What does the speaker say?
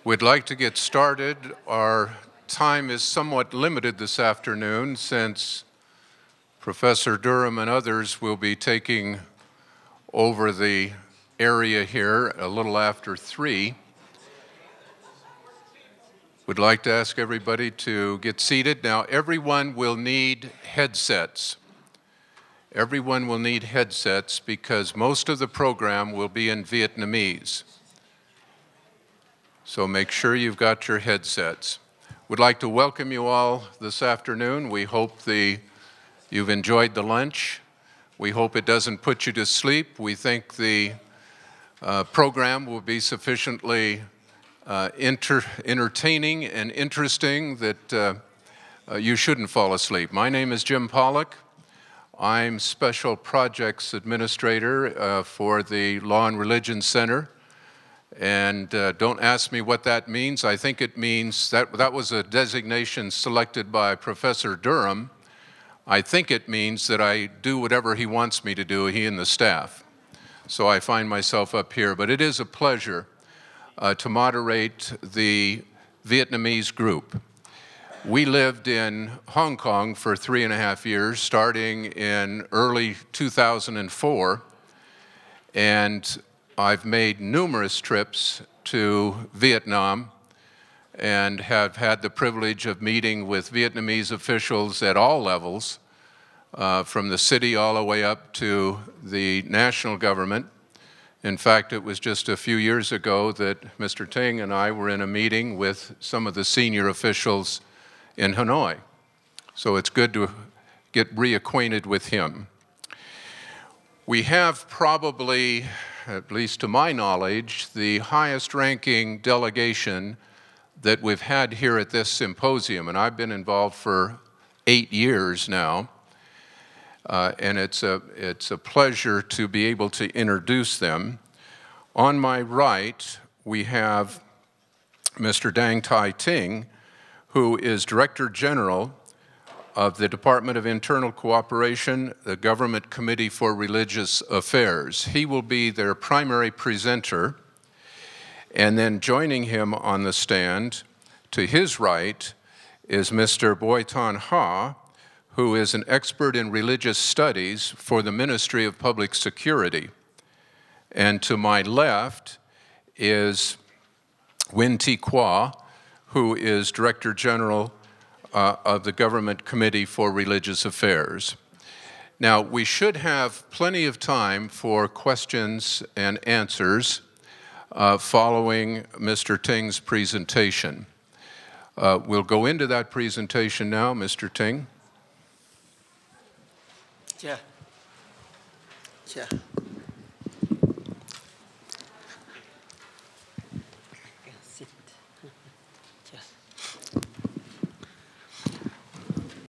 We'd like to get started. Our time is somewhat limited this afternoon since Professor Durham and others will be taking over the area here a little after 3. We'd like to ask everybody to get seated. Now, everyone will need headsets. Everyone will need headsets because most of the program will be in Vietnamese. So make sure you've got your headsets. We'd like to welcome you all this afternoon. We hope you've enjoyed the lunch. We hope it doesn't put you to sleep. We think the program will be sufficiently entertaining and interesting that you shouldn't fall asleep. My name is Jim Pollock. I'm Special Projects Administrator for the Law and Religion Center. And don't ask me what that means. I think it means that was a designation selected by Professor Durham. I think it means that I do whatever he wants me to do, he and the staff. So I find myself up here. But it is a pleasure to moderate the Vietnamese group. We lived in Hong Kong for 3.5 years, starting in early 2004. And I've made numerous trips to Vietnam and have had the privilege of meeting with Vietnamese officials at all levels, from the city all the way up to the national government. In fact, it was just a few years ago that Mr. Ting and I were in a meeting with some of the senior officials in Hanoi. So it's good to get reacquainted with him. We have probably, at least to my knowledge, the highest ranking delegation that we've had here at this symposium, and I've been involved for 8 years now, and it's a pleasure to be able to introduce them. On my right, we have Mr. Dang Tai Ting, who is Director General of the Department of Internal Cooperation, the Government Committee for Religious Affairs. He will be their primary presenter, and then joining him on the stand, to his right, is Mr. Boi Ton Ha, who is an expert in religious studies for the Ministry of Public Security. And to my left is Win Thi Qua, who is Director General of the Government Committee for Religious Affairs. Now, we should have plenty of time for questions and answers following Mr. Ting's presentation. We'll go into that presentation now, Mr. Ting. Yeah.